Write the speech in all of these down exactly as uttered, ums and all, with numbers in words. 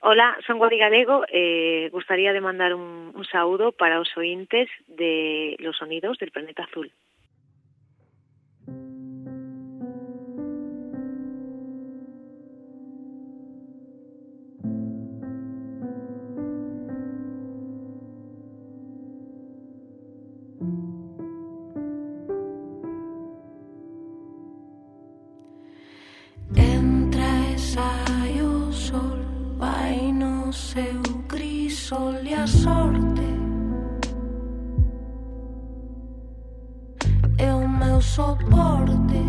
Ola, son Guadi Galego. Eh, gustaría de mandar un, un saúdo para os ointes de Los Sonidos del Planeta Azul. Entra e sai o sol, vai no seu crisol e a sorte é o meu soporte.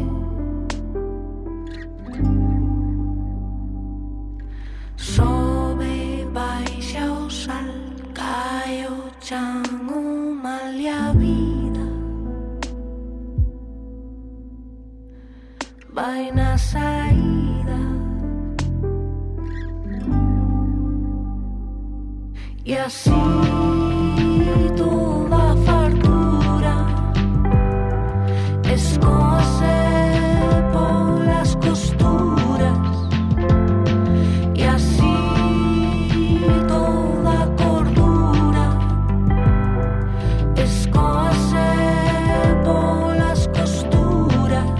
Sobe, baixa o sal, cae o chan, o mal e a vida vai na saída. E assim toda a fartura escoa-se polas costuras. E assim toda a cordura escoa-se polas costuras.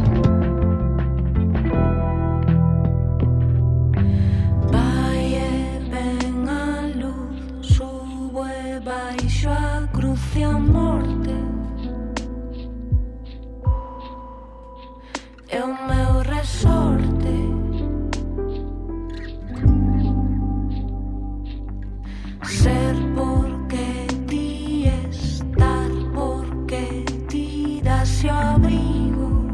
Vai e ven a luz, subo e baixo a cruz e a morte. É o meu resorte. Ser porque ti estar, porque ti das o abrigo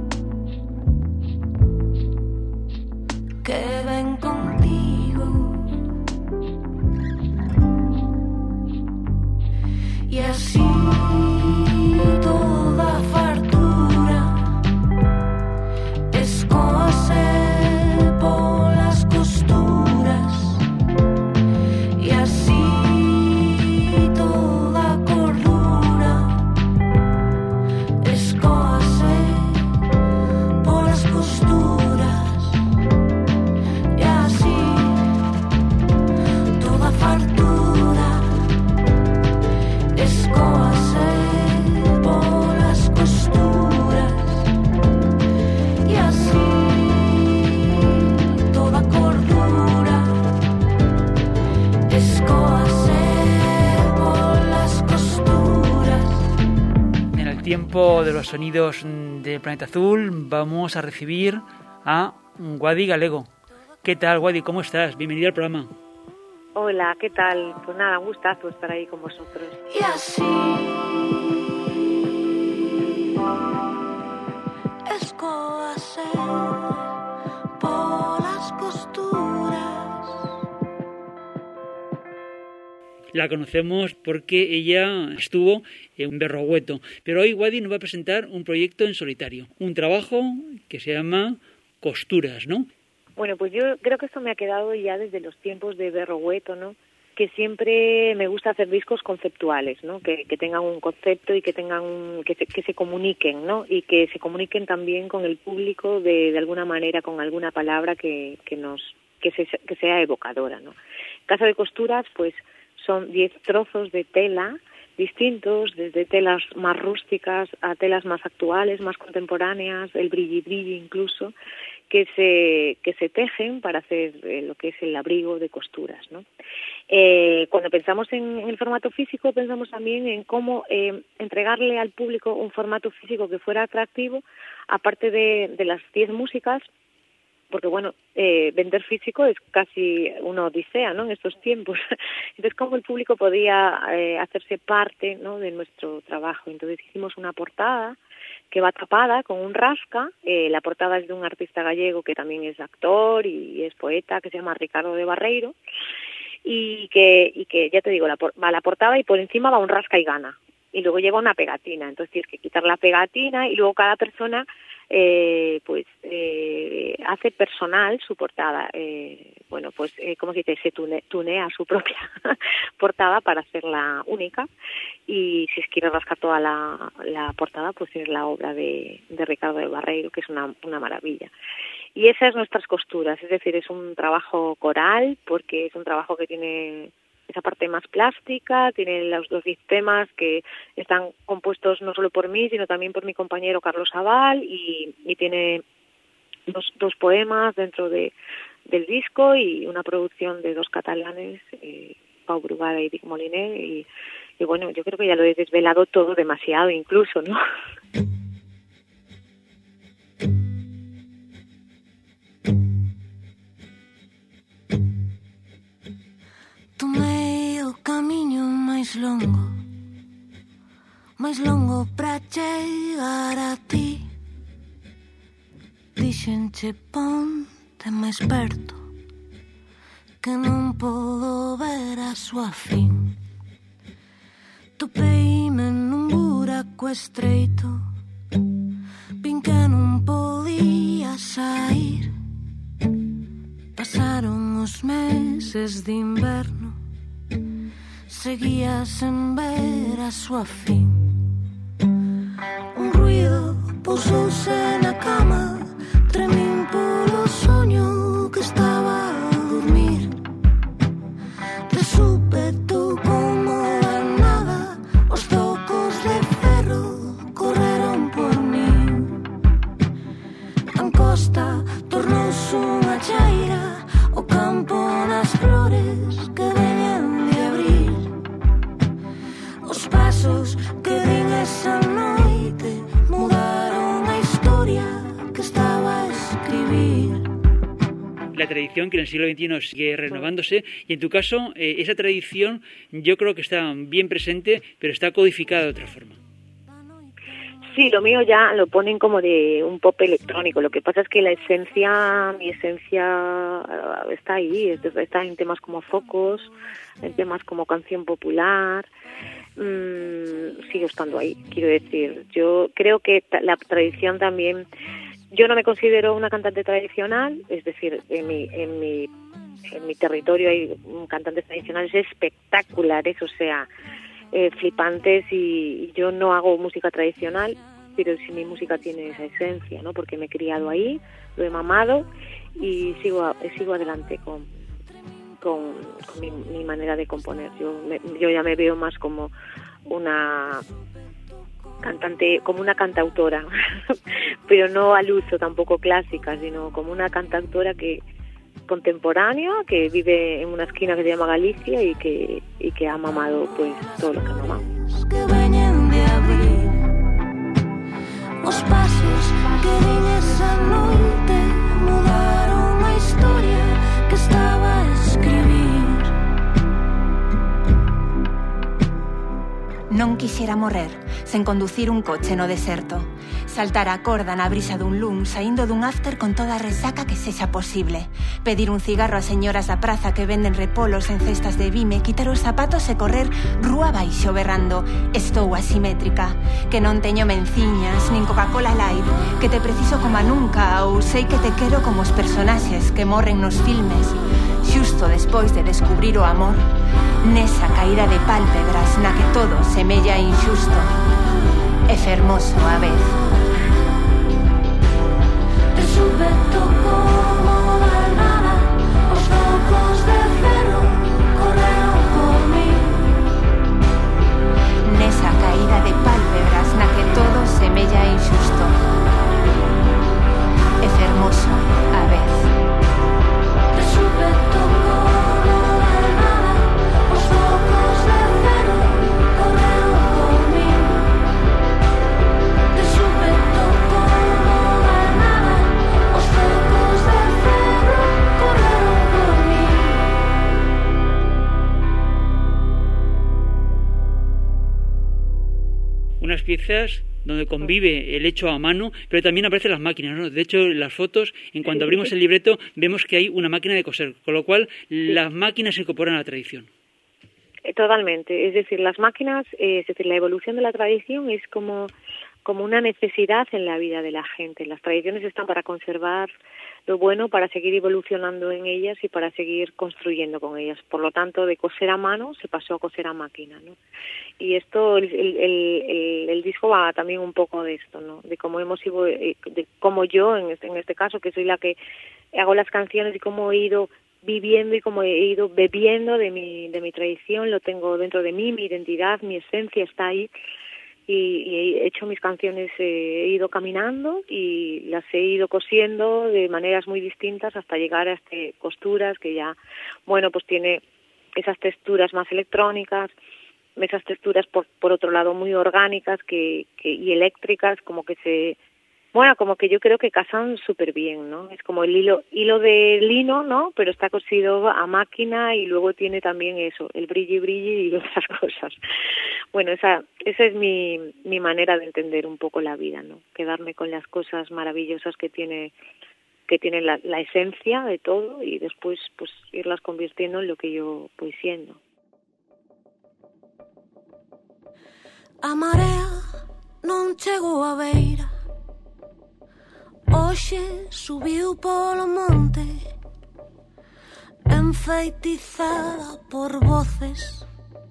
que ven contigo. E así toda a fartura escoa-se polas costuras. E así toda a cordura escoa-se polas costuras. E así toda a fartura escoa-se polas costuras. E así toda a cordura escoa-se polas costuras. En el tiempo de los sonidos del Planeta Azul vamos a recibir a Guadi Galego. ¿Qué tal, Guadi? ¿Cómo estás? Bienvenido al programa. Hola, ¿qué tal? Pues nada, un gustazo estar ahí con vosotros. E así escoa-se polas costuras. La conocemos porque ella estuvo en Berrogueto, pero hoy Guadi nos va a presentar un proyecto en solitario, un trabajo que se llama Costuras, ¿no? Bueno, pues yo creo que esto me ha quedado ya desde los tiempos de Berrogueto, ¿no? Que siempre me gusta hacer discos conceptuales, ¿no? Que, que tengan un concepto y que tengan un, que, se, que se comuniquen, ¿no? Y que se comuniquen también con el público de, de alguna manera, con alguna palabra que, que nos que, se, que sea evocadora, ¿no? En caso de Costuras, pues son diez trozos de tela distintos, desde telas más rústicas a telas más actuales, más contemporáneas, el brilli brilli incluso, que se que se tejen para hacer eh, lo que es el abrigo de Costuras, ¿no? Eh, cuando pensamos en, en el formato físico, pensamos también en cómo eh, entregarle al público un formato físico que fuera atractivo, aparte de, de las diez músicas, porque bueno, eh, vender físico es casi una odisea, ¿no? En estos tiempos. Entonces, cómo el público podía eh, hacerse parte, ¿no? De nuestro trabajo. Entonces hicimos una portada que va tapada con un rasca. Eh, la portada es de un artista gallego que también es actor y es poeta, que se llama Ricardo de Barreiro, y que, y que ya te digo, la, va la portada y por encima va un rasca y gana. Y luego lleva una pegatina, entonces tienes que quitar la pegatina y luego cada persona eh, pues eh, hace personal su portada. Eh, bueno, pues, eh, ¿cómo se dice? Se tune, tunea su propia portada para hacerla única. Y si quiere rascar toda la, la portada, pues es la obra de, de Ricardo de Barreiro, que es una, una maravilla. y esas nuestras costuras, es decir, es un trabajo coral porque es un trabajo que tiene esa parte más plástica, tiene los dos temas que están compuestos no solo por mí, sino también por mi compañero Carlos Abal, y, y tiene dos, dos poemas dentro de, del disco y una producción de dos catalanes, eh, Pau Brugada y Dick Moliner, y, y bueno, yo creo que ya lo he desvelado todo demasiado incluso, ¿no? Tomei o camiño máis longo, máis longo pra chegar a ti. Dixenche ponte máis perto, que non podo ver a súa fin. Topeime nun buraco estreito, vin que non podía sair. Pasaron os meses de inverno, seguía sen ver a súa fin. Un ruido pousouse na cama, tremín polo soño que estaba a dormir. De súpeto como a nada, os tocos de ferro correron por min. A encosta tornouse unha chaira, o campo nas flores que veñen de abril. Os pasos que din esa noite mudaron a historia que estaba a escribir. La tradición que en el siglo veintiuno sigue renovándose, y en tu caso eh, esa tradición yo creo que está bien presente, pero está codificada de otra forma. Sí, lo mío ya lo ponen como de un pop electrónico. Lo que pasa es que la esencia, mi esencia está ahí, está en temas como Focos, en temas como Canción Popular, mmm, sigue estando ahí, quiero decir. Yo creo que la tradición también, yo no me considero una cantante tradicional, es decir, en mi, en mi, en mi territorio hay cantantes tradicionales espectaculares, o sea, Eh, flipantes, y, y yo no hago música tradicional, pero sí mi música tiene esa esencia, ¿no? Porque me he criado ahí, lo he mamado y sigo a, sigo adelante con con, con mi, mi manera de componer. Yo me, yo ya me veo más como una cantante, como una cantautora, pero no al uso tampoco clásica, sino como una cantautora que contemporánea, que vive en una esquina que se llama Galicia y que y que ha mamado pues todo lo que ha mamado. Que veñen de abril, os pasos que din esa noite mudaron a historia que estaba a escribir. Non quixera morrer sen conducir un coche no deserto, saltar a corda na brisa dun lun, saindo dun after con toda a resaca que sexa posible, pedir un cigarro a señoras da praza que venden repolos en cestas de vime, quitar os zapatos e correr rúa baixo berrando estou asimétrica, que non teño menciñas nin Coca-Cola Light, que te preciso como a nunca, ou sei que te quero como os personaxes que morren nos filmes, xusto despois de descubrir o amor, nesa caída de pálpebras na que todo semella injusto e fermoso a vez. De súpeto como a nada, os tocos de ferro correron por mí. Nesa caída de pálpebras na que todo semella injusto e fermoso a vez. De súpeto como a nada, os tocos de ferro correron por mí. De súpeto como a nada, os tocos de ferro correron por mí. Unas piezas donde convive el hecho a mano, pero también aparecen las máquinas, ¿no? De hecho, en las fotos, en cuanto abrimos el libreto, vemos que hay una máquina de coser, con lo cual las máquinas se incorporan a la tradición. Totalmente, es decir, las máquinas, eh, es decir, la evolución de la tradición es como, como una necesidad en la vida de la gente. Las tradiciones están para conservar lo bueno para seguir evolucionando en ellas y para seguir construyendo con ellas. Por lo tanto, de coser a mano se pasó a coser a máquina, ¿no? Y esto, el, el, el, el disco va también un poco de esto, ¿no? De cómo hemos ido, de cómo yo, en este, en este caso, que soy la que hago las canciones, y cómo he ido viviendo y cómo he ido bebiendo de mi, de mi tradición, lo tengo dentro de mí, mi identidad, mi esencia está ahí. Y, y he hecho mis canciones, eh, he ido caminando y las he ido cosiendo de maneras muy distintas hasta llegar a este costuras que ya, bueno, pues tiene esas texturas más electrónicas, esas texturas por, por otro lado muy orgánicas que, que y eléctricas, como que se, bueno, como que yo creo que casan súper bien, ¿no? Es como el hilo hilo de lino, ¿no? Pero está cosido a máquina y luego tiene también eso, el brilli brilli y otras cosas. Bueno, esa esa es mi mi manera de entender un poco la vida, ¿no? Quedarme con las cosas maravillosas que tiene que tiene la, la esencia de todo y después pues irlas convirtiendo en lo que yo voy siendo. A marea non chegou a beira, hoxe subiu polo monte, enfeitizada por voces,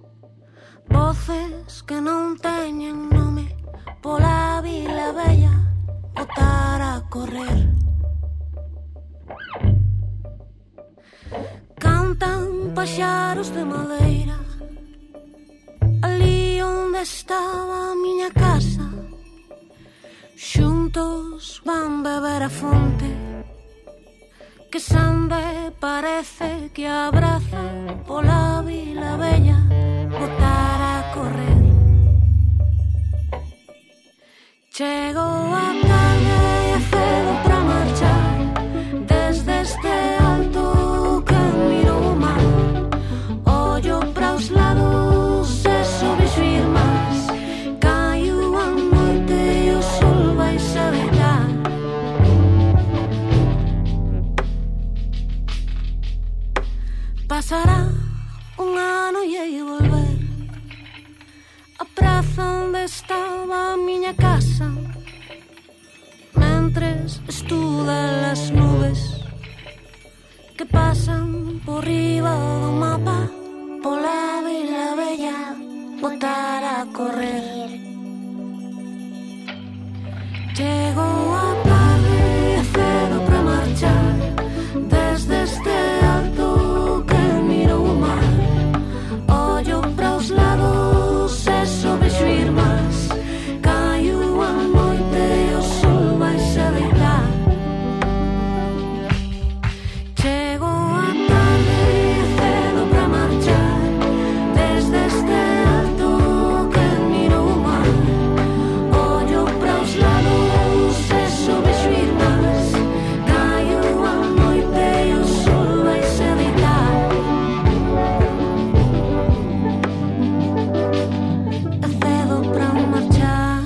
voces que non teñen nome, pola vila bella botar a correr. Cantan paxaros de madeira, ali onde estaba a miña casa, xuntos van beber a fonte, que Sande parece que abraza pola vila bella botar a correr. Chegou a tarde e cedo pra marchar, desde este alto que miro o mar, ollo pra os lados e sobexo irmás, caiu a noite e o sol vai se deitar. Pasará un ano e aí volver a praza onde estaba a miña casa, mentres estuda las nubes que pasan por riba do mapa, pola vila bella botar a correr. Chegou a tarde e cedo pra marchar, desde este alto que miro o mar, ollo pra os lados e sobexo irmás, caiu a noite e o sol vai se deitar. Chegou a tarde e cedo pra marchar, desde este alto que miro o mar, ollo pra os lados e sobexo irmás, caiu a noite e o sol vai se deitar. É cedo pra marchar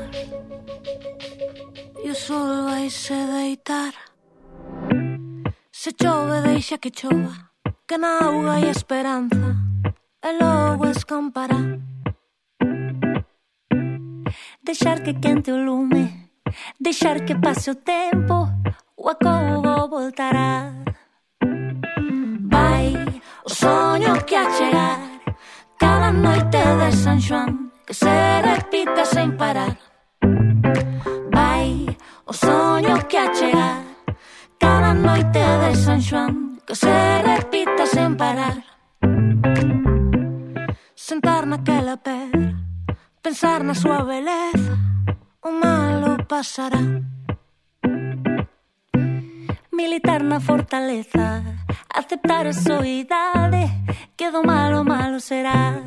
e o sol vai se deitar. Se chove deixa que chova, que na auga hai esperanza e logo escampará. Deixar que quente o lume, deixar que pase o tempo, o acougo voltará. Vai o soño que a chegar, cada noite de San Xoán, que se repita sen parar. Vai o soño que a chegar, cada noite de San Xoán, que se repita sen parar. Sentar naquela pedra, pensar na súa beleza, o malo pasará. Militar na fortaleza, aceptar a soidade, que do malo malo será.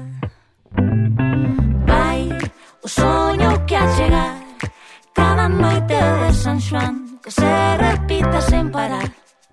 Vai o soño que a chegar, cada noite de San Xoán, que se repita sen parar.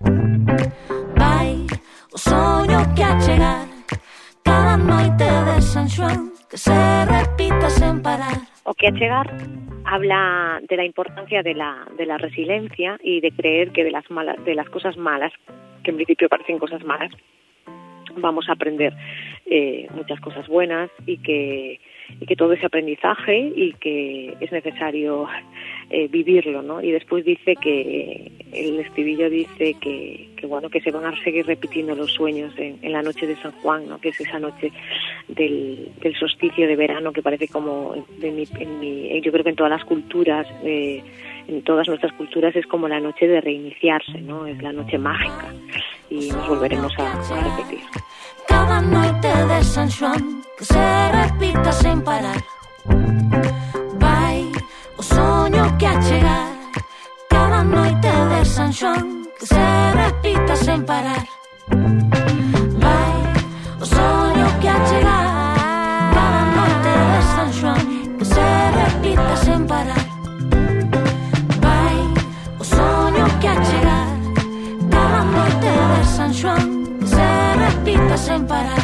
Vai o soño que a chegar, cada noite de San Xoán, que se repita sen parar. O que a chegar habla de la importancia de la de la resiliencia y de creer que de las malas de las cosas malas, que en principio parecen cosas malas, vamos a aprender eh, muchas cosas buenas y que y que todo ese aprendizaje y que es necesario eh, vivirlo, ¿no? Y después dice que el estribillo dice que, que bueno, que se van a seguir repitiendo los sueños en, en la noche de San Juan, ¿no? Que es esa noche del, del solsticio de verano, que parece como en mi, en mi, yo creo que en todas las culturas, eh, en todas nuestras culturas es como la noche de reiniciarse, ¿no? Es la noche mágica y nos volveremos a, a repetir. Cada noite de San Xoán que se repita sen parar, vai o soño que a chegar. Cada noite de San Xoán que se repita sen parar, vai o soño que a chegar. Cada noite de San Xoán que se repita sen parar, vai o soño que a chegar. Cada noite de San Xoán que se repita sen parar.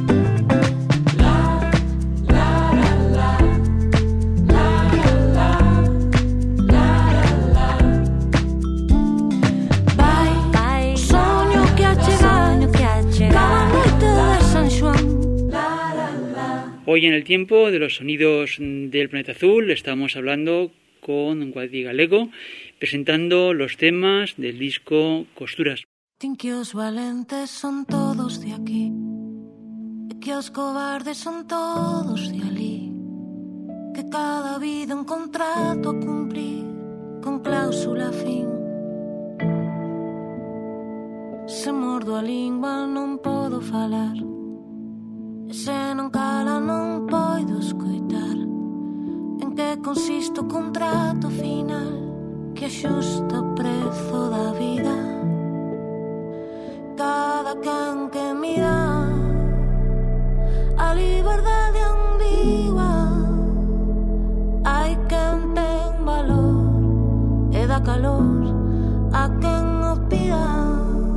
Hoy en el tiempo de los sonidos del planeta azul estamos hablando con Guadi Galego, presentando los temas del disco Costuras. Tin que os valentes son todos de aquí, e que os cobardes son todos de alí, que cada vida un contrato a cumplir con cláusula fin. Se mordo a lingua non podo falar, e se non cala non poido escoitar. En que consiste o contrato final que axusta o prezo da vida? Cada can que me dá a liberdade ambigua, hai quen ten valor e dá calor a quen o pida.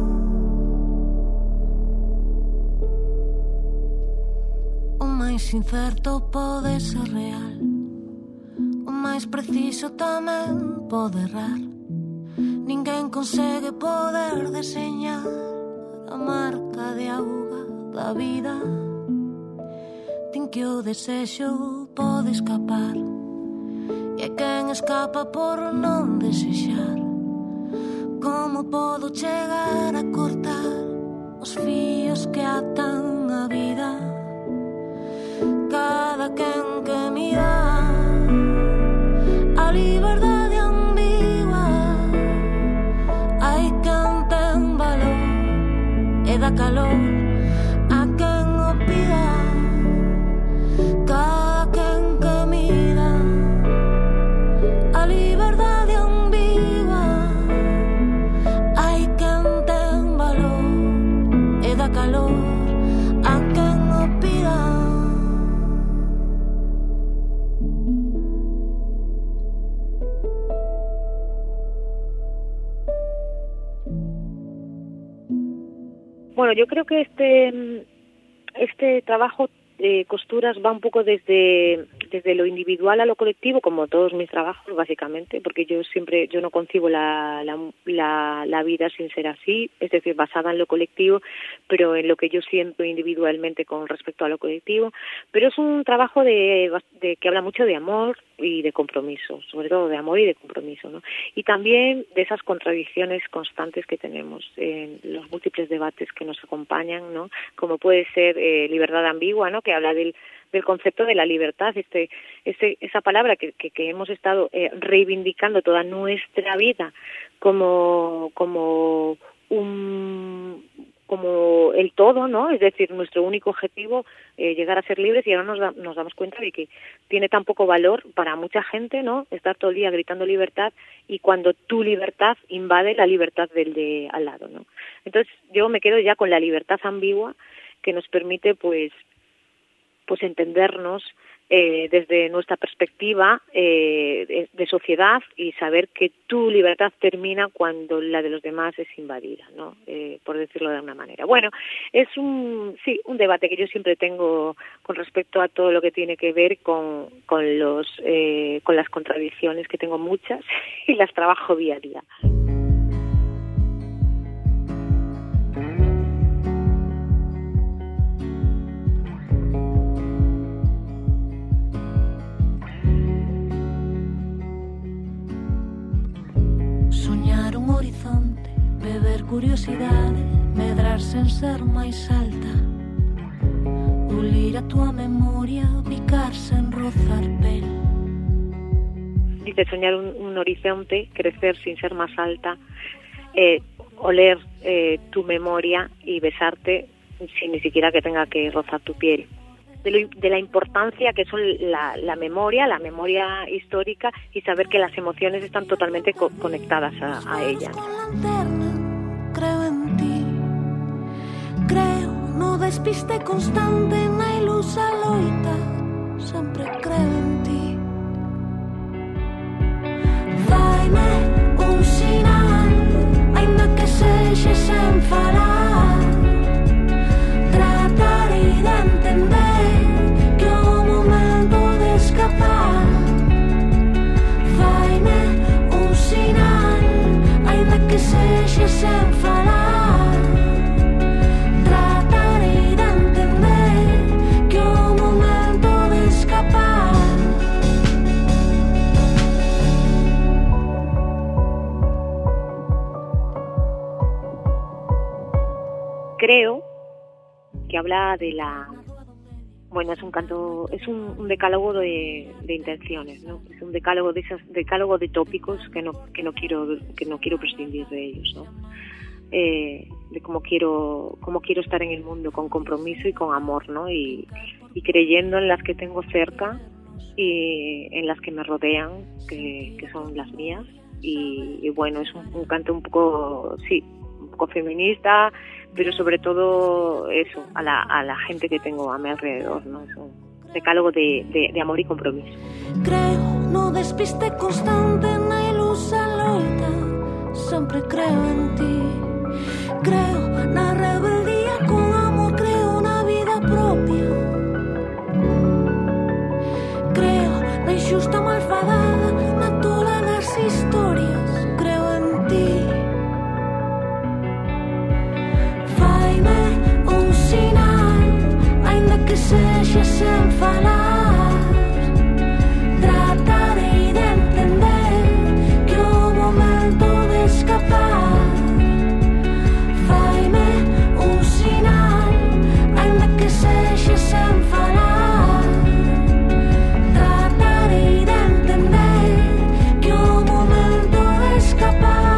O máis incerto pode ser real, o máis preciso tamén pode errar. Ninguén consegue poder deseñar a marca de auga da vida. Tin que o desexo pode escapar, e hai quen escapa por non desexar. Como podo chegar a cortar os fíos que atan a vida? Cada quen que me dá a liberdade ambigua, hai quen ten valor e dá calor a quen o pida. Cada quen que me dá a liberdade ambigua, hai quen ten valor e dá calor a quen o pida. Bueno, yo creo que este este trabajo de Costuras va un poco desde desde lo individual a lo colectivo, como todos mis trabajos básicamente, porque yo siempre yo no concibo la la, la la vida sin ser así, es decir, basada en lo colectivo, pero en lo que yo siento individualmente con respecto a lo colectivo. Pero es un trabajo de, de que habla mucho de amor y de compromiso, sobre todo de amor y de compromiso, ¿no? Y también de esas contradicciones constantes que tenemos en los múltiples debates que nos acompañan, ¿no? Como puede ser eh, libertad ambigua, ¿no? Que habla del del concepto de la libertad, este, este esa palabra que, que, que hemos estado eh, reivindicando toda nuestra vida como como un como el todo, ¿no? Es decir, nuestro único objetivo, eh, llegar a ser libres, y ahora nos, da, nos damos cuenta de que tiene tan poco valor para mucha gente, ¿no? Estar todo el día gritando libertad, y cuando tu libertad invade la libertad del de al lado, ¿no? Entonces yo me quedo ya con la libertad ambigua, que nos permite pues pues entendernos eh, desde nuestra perspectiva eh, de, de sociedad, y saber que tu libertad termina cuando la de los demás es invadida, ¿no? Eh, por decirlo de alguna manera. Bueno, es un sí un debate que yo siempre tengo con respecto a todo lo que tiene que ver con con los eh, con las contradicciones, que tengo muchas y las trabajo día a día. Soñar un horizonte curiosidade medrar sen ser máis alta, pulir a tua memoria, picar sen rozar pel. Dice soñar un, un horizonte, crecer sin ser más alta, eh, oler eh, tu memoria y besarte sin ni siquiera que tenga que rozar tu piel. De, lo, de la importancia que son la, la memoria, la memoria histórica y saber que las emociones están totalmente co- conectadas a, a ella. Creo en ti, creo no despiste constante na ilusa loita, sempre creo en ti. Faime un sinal, ainda que sexa sen falar, tratarei de entender que o momento de escapar. Faime un sinal, ainda que sexa sen falar, tratarei de entender que o momento de escapar. Creo que habla de la... Bueno, es un canto, es un, un decálogo de, de intenciones, ¿no? Es un decálogo de esas, decálogo de tópicos que no que no quiero que no quiero prescindir de ellos, ¿no? Eh, de cómo quiero cómo quiero estar en el mundo con compromiso y con amor, ¿no? Y, y creyendo en las que tengo cerca y en las que me rodean, que, que son las mías. Y, y bueno, es un, un canto un poco, sí, un poco feminista, pero sobre todo eso, a la, a la gente que tengo a mi alrededor, ¿no? Es un decálogo de, de, de amor y compromiso. Creo no despiste constante na ilusa loita, sempre creo en ti. Creo na rebeldía con amor, creo na vida propia. Creo na injusta malfadada, na tola das historias, creo en ti. Un sinal, ainda que sexa sen falar, tratarei de entender que o momento de escapar. Faime un sinal, ainda que sexa sen falar, tratarei de entender que o momento de escapar.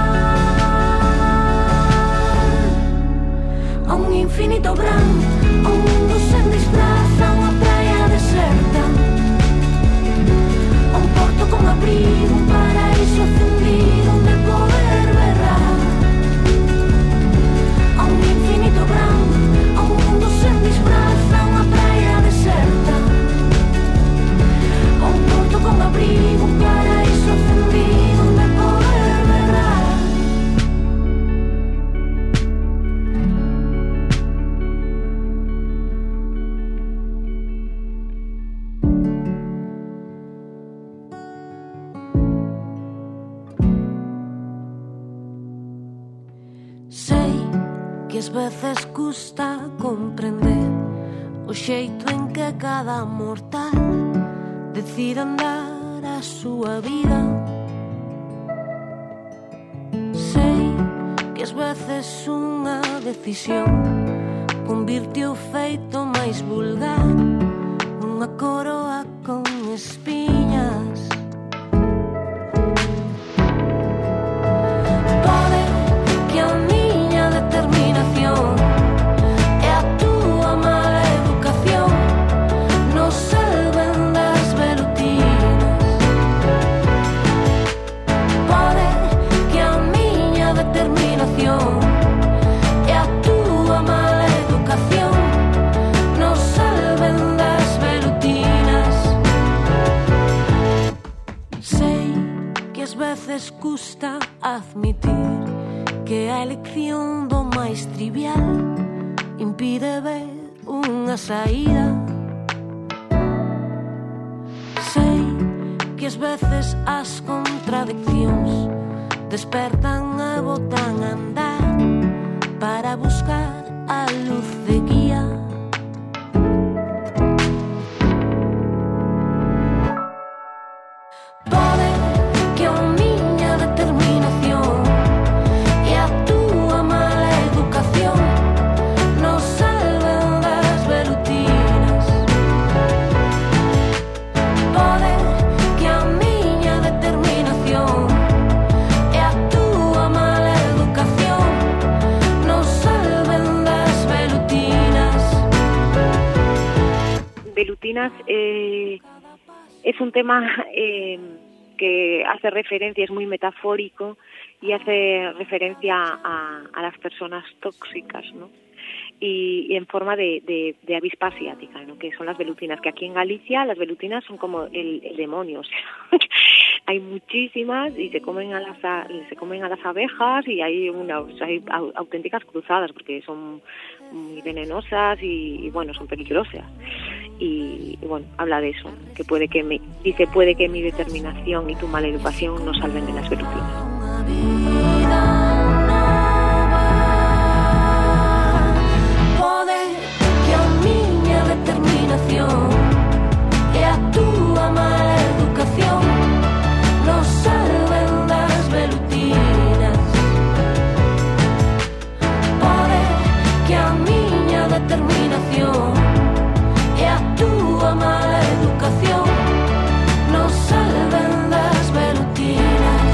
A un infinito branco, a un mundo sen disfraz, a unha praia deserta, a un porto con abrigo, un paraíso fundido onde poder berrar. A un infinito branco, a un mundo sen disfraz, a unha praia deserta, a un porto con abrigo, un paraíso fundido onde poder berrar. Que ás veces custa comprender o xeito en que cada mortal decide andar a súa vida. Sei que ás veces unha decisión convirte o feito máis vulgar nunha coroa con espiñas. Pode que a miña determinación e a túa mala educación nos salven das velutinas. Pode que a miña determinación e a túa mala educación nos salven das velutinas. Sei que ás veces custa admitir que a elección do máis trivial impide ver unha saída. Sei que ás veces as contradiccións despertan e botan a andar para buscar a luz de guía. Pode que a miña determinación e a túa má velutinas eh, es un tema eh, que hace referencia, es muy metafórico y hace referencia a, a las personas tóxicas, ¿no? Y, y en forma de, de, de avispa asiática, ¿no? Que son las velutinas, que aquí en Galicia las velutinas son como el, el demonio, o sea, hay muchísimas y se comen a las se comen a las abejas y hay una, o sea, hay auténticas cruzadas porque son muy venenosas y, y bueno, son peligrosas. Y, y bueno, habla de eso, que puede que mi, dice puede que mi determinación y tu mala educación nos salven de las velutinas. Determinación e a túa mala educación nos salven das velutinas. Pode que a miña determinación e a túa mala educación nos salven das velutinas.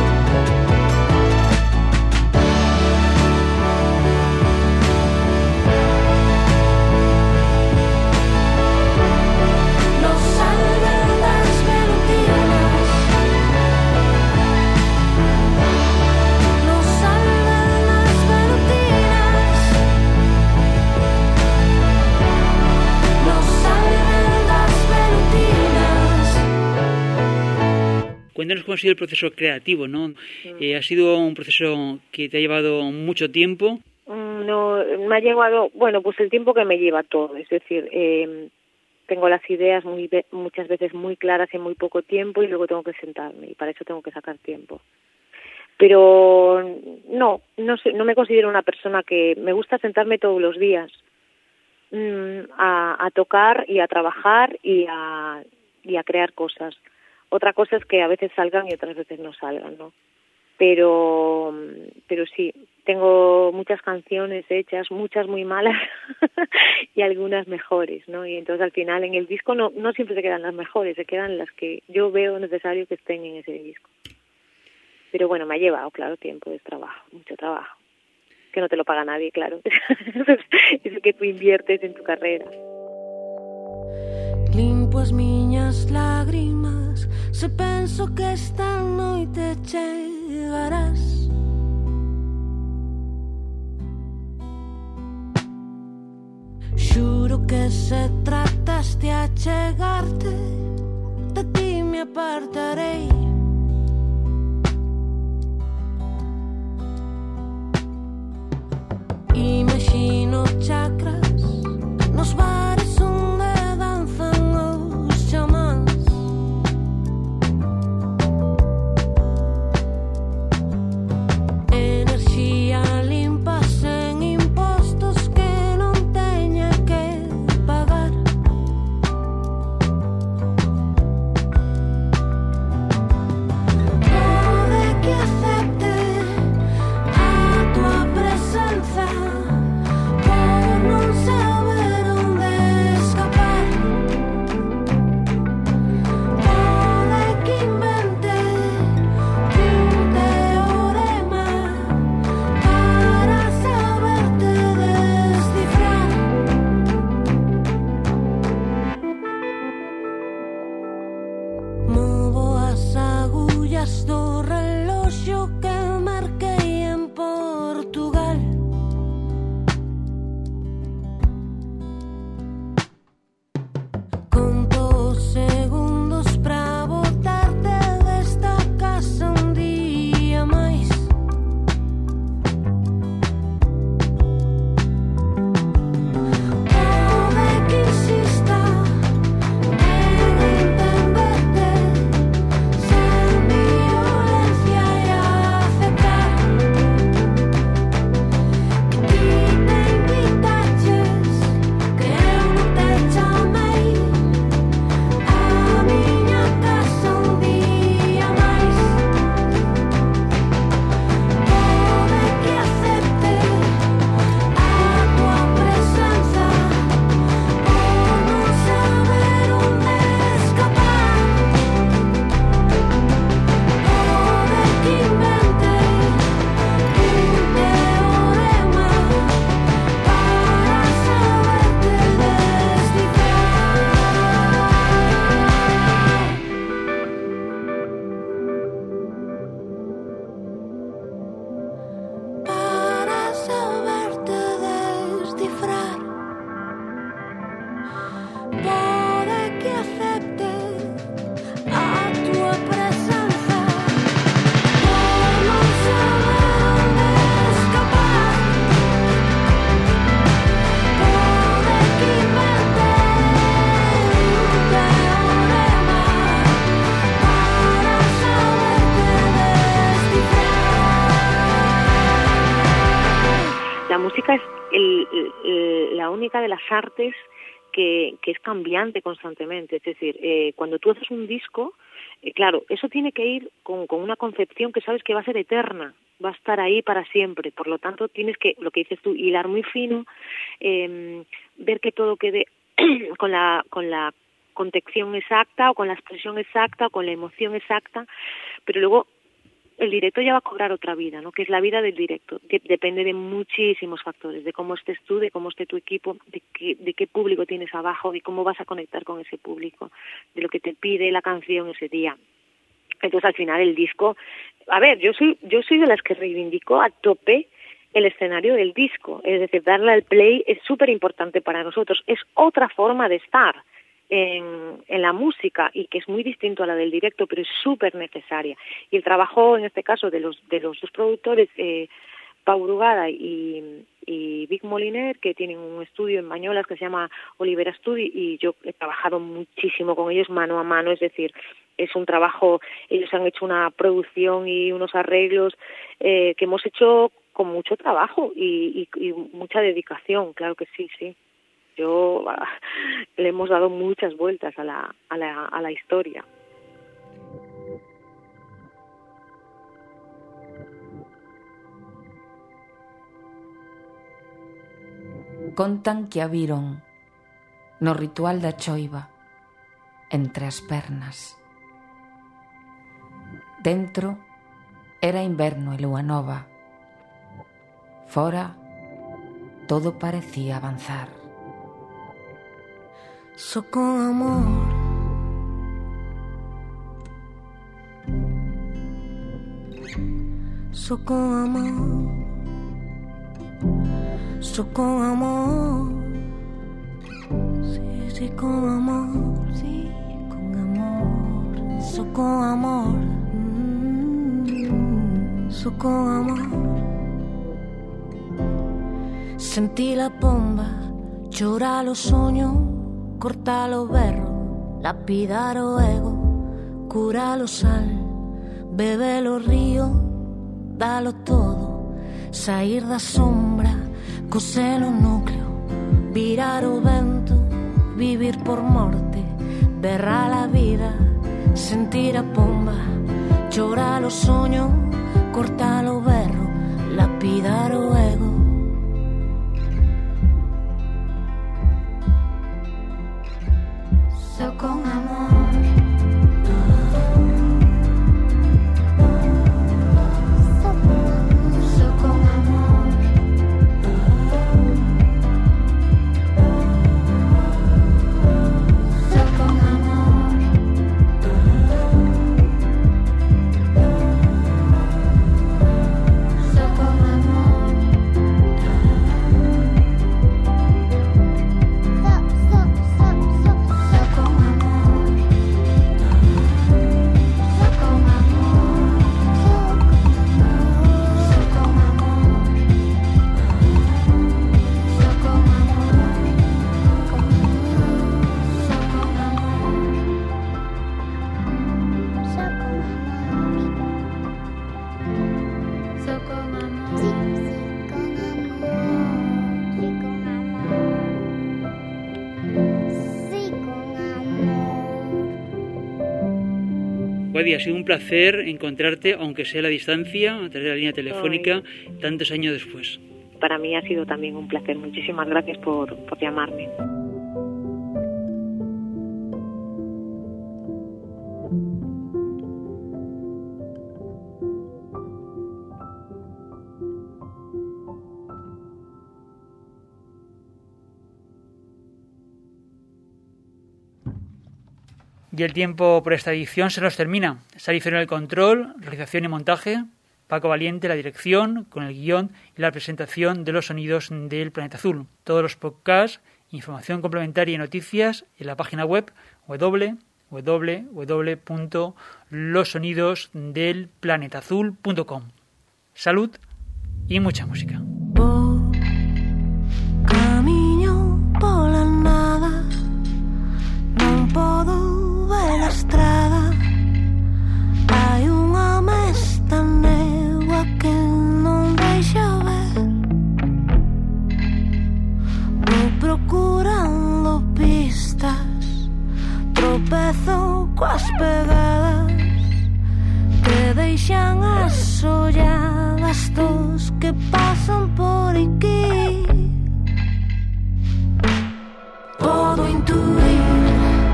Cuéntanos cómo ha sido el proceso creativo, ¿no? Mm. Eh, ¿Ha sido un proceso que te ha llevado mucho tiempo? No, me ha llevado, bueno, pues el tiempo que me lleva todo. Es decir, eh, tengo las ideas muy muchas veces muy claras en muy poco tiempo y luego tengo que sentarme y para eso tengo que sacar tiempo. Pero no, no sé, no me considero una persona que me gusta sentarme todos los días mmm, a, a tocar y a trabajar y a, y a crear cosas. Otra cosa es que a veces salgan y otras veces no salgan, ¿no? Pero, pero sí, tengo muchas canciones hechas, muchas muy malas y algunas mejores, ¿no? Y entonces al final en el disco no, no siempre se quedan las mejores, se quedan las que yo veo necesario que estén en ese disco. Pero bueno, me ha llevado, claro, tiempo de trabajo, mucho trabajo, que no te lo paga nadie, claro. Es que tú inviertes en tu carrera. Limpo as miñas lágrimas, se penso que esta noite chegarás. Xuro que se trataste a chegarte, de ti me apartarei. Imagino chakras nos bares onde danzan os chamáns. Enerxía limpa sen impostos que non teña que pagar. Pode que acepte a tua presenza por non la única de las artes que, que es cambiante constantemente. Es decir, eh, cuando tú haces un disco, eh, claro, eso tiene que ir con, con una concepción que sabes que va a ser eterna, va a estar ahí para siempre. Por lo tanto, tienes que, lo que dices tú, hilar muy fino, eh, ver que todo quede con la con la contexción exacta o con la expresión exacta o con la emoción exacta, pero luego el directo ya va a cobrar otra vida, ¿no? Que es la vida del directo. De- depende de muchísimos factores, de cómo estés tú, de cómo esté tu equipo, de qué, de qué público tienes abajo, de cómo vas a conectar con ese público, de lo que te pide la canción ese día. Entonces, al final, el disco... A ver, yo soy yo soy de las que reivindico a tope el escenario del disco. Es decir, darle al play es súper importante para nosotros. Es otra forma de estar en, en la música y que es muy distinto a la del directo, pero es súper necesaria. Y el trabajo, en este caso, de los de los dos productores, eh, Pau Brugada y, y Vic Moliner, que tienen un estudio en Bañolas que se llama Olivera Studio, y yo he trabajado muchísimo con ellos mano a mano. Es decir, es un trabajo, ellos han hecho una producción y unos arreglos eh, que hemos hecho con mucho trabajo y, y, y mucha dedicación, claro que sí, sí. Yo ah, le hemos dado muchas vueltas a la, a la, a la historia. Contan que a viron no ritual da choiva entre as pernas. Dentro era inverno e lúa nova. Fora todo parecía avanzar. So con amor, so con amor, so con amor, sí, sí con amor, sí con amor, so con amor, mm, so con amor. Sentí la bomba, llorar lo sogno, cortar lo berro, lapidar o ego, curar lo sal, beber lo río, dalo todo, sair da sombra, coser o núcleo, virar o vento, vivir por morte, berrar la vida, sentir a pomba, llorar lo sogno, cortar lo berro, lapidar o ego. So con amor, so con amor, so con amor, so con amor, so, so, so, so. Guadi, ha sido un placer encontrarte, aunque sea a la distancia, a través de la línea telefónica, tantos años después. Para mí ha sido también un placer. Muchísimas gracias por, por llamarme. Y el tiempo por esta edición se nos termina. Sari Ferro en el control, realización y montaje, Paco Valiente la dirección, con el guión y la presentación de los sonidos del Planeta Azul. Todos los podcasts, información complementaria y noticias en la página web doble u doble u doble u punto los sonidos del planeta azul punto com. Salud y mucha música. Vou camiño pola nada, non podo ver a estrada. Hai unha mesta negua que non deixa ver. Vou procurando pistas, tropezo coas pegadas que deixan as olladas dos que pasan por aquí. Podo intuir,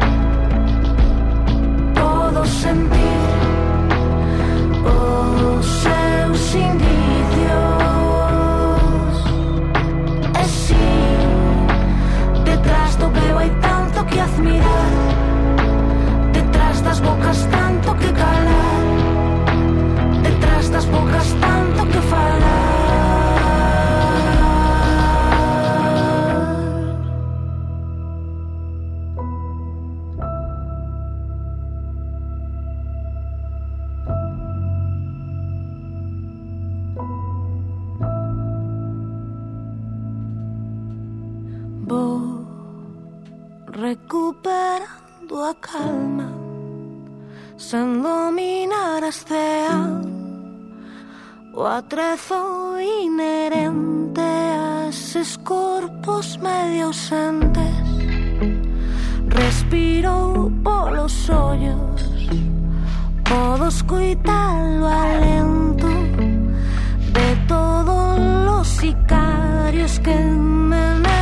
podo sentir os seus indicios. E si, detrás do veo hai tanto que admirar, detrás das bocas tanto que calar, detrás das bocas tanto que falar. Vou recuperando a calma sen dominar a escena, o atrezo inherente a eses corpos medio ausentes. Respiro polos ollos, podo escoitar o alento de todos os sicarios que me